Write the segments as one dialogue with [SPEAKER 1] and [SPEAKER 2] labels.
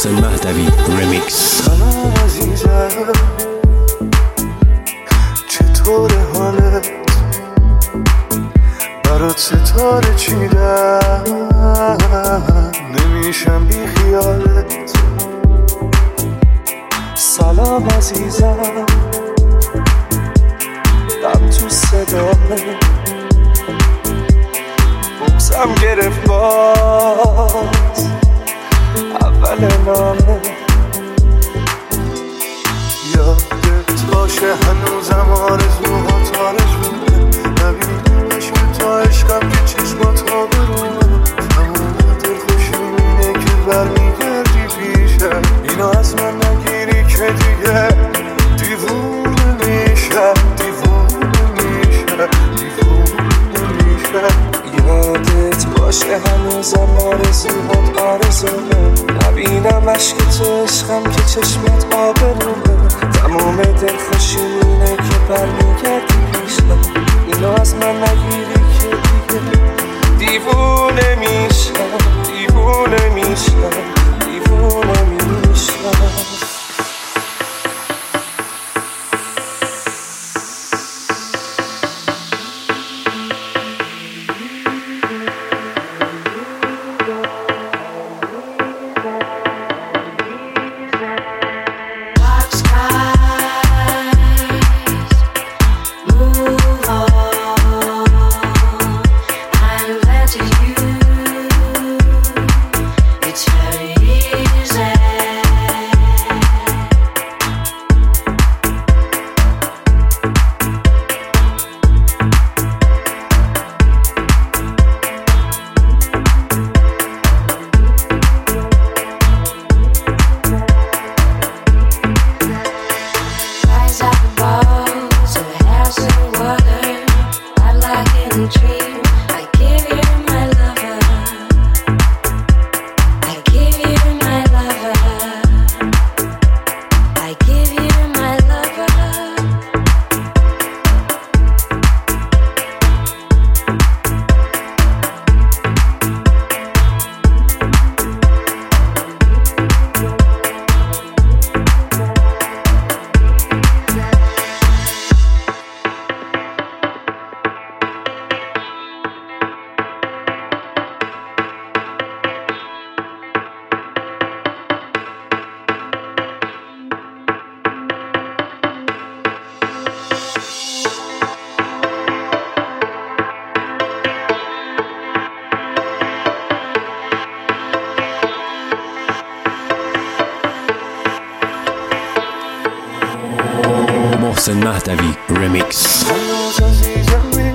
[SPEAKER 1] محسن مهدوی رمیکس.
[SPEAKER 2] سلام عزیزم، چطور حالت؟ برات ستاره چیدم، نمیشم بی خیالت. سلام عزیزم، غم تو صدامه، بغزم گرفت باز اول نامه. یادت باشه هنوزم آرزوهات آرزومه، نبینمش که تا عشقم که چشمات آبرومه. تمام دلخوشیم اینه که برمیگردی پیشم، اینو از من نگیری که دیگه دیوونه میشم، دیوونه میشم، دیوونه میشم. یادت باشه هنوزم آرزوهات آرزومه، نبینمش که تو عشقم که چشمت آبرومه. تمام دلخوشیم اینه که برمیگردی پیشم، اینو از من نگیری که دیگه دیوونه میشم، دیوونه میشم، دیوونه میشم.
[SPEAKER 1] محسن مهدوی رمیکس.
[SPEAKER 2] هنوز عزیزمی،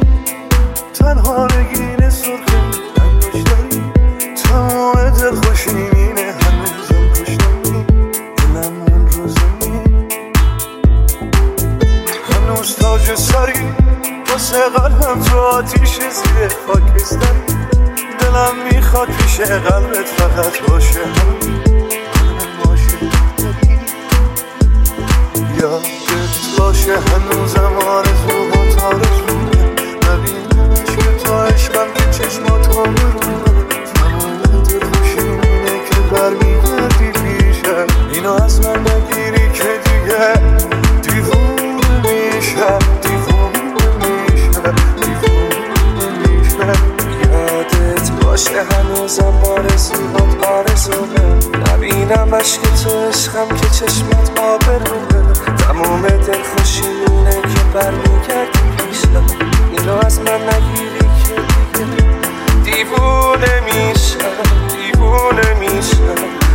[SPEAKER 2] تنها نگین سرخه هنوز داری، تمام دلخوشیمینه هنوزم پشتمی، دلم من رو زمین. هنوز تاج سری واسه قلبم تو آتیش زیر خاکستری، دلم میخواد پیش قلبت فقط باشه همین باشه. یادت باشه هنوزم آرزوهات آرزومه، نبینمش که تا عشقم که چشمات آبرومه. تمام دلخوشیم اینه که برمیگردی پیشم، اینو از من نگیری که دیگه دیوونه میشم، دیوونه میشم، دیوونه میشم. یادت باشه هنوزم آرزوهات آرزومه، نبینمش که تو عشقم که چشمت آبرومه. تمام دلخوشیم اینه که برمیگردی پیشم، اینو از من نگیری که دیگه دیوونه میشم، دیوونه میشم.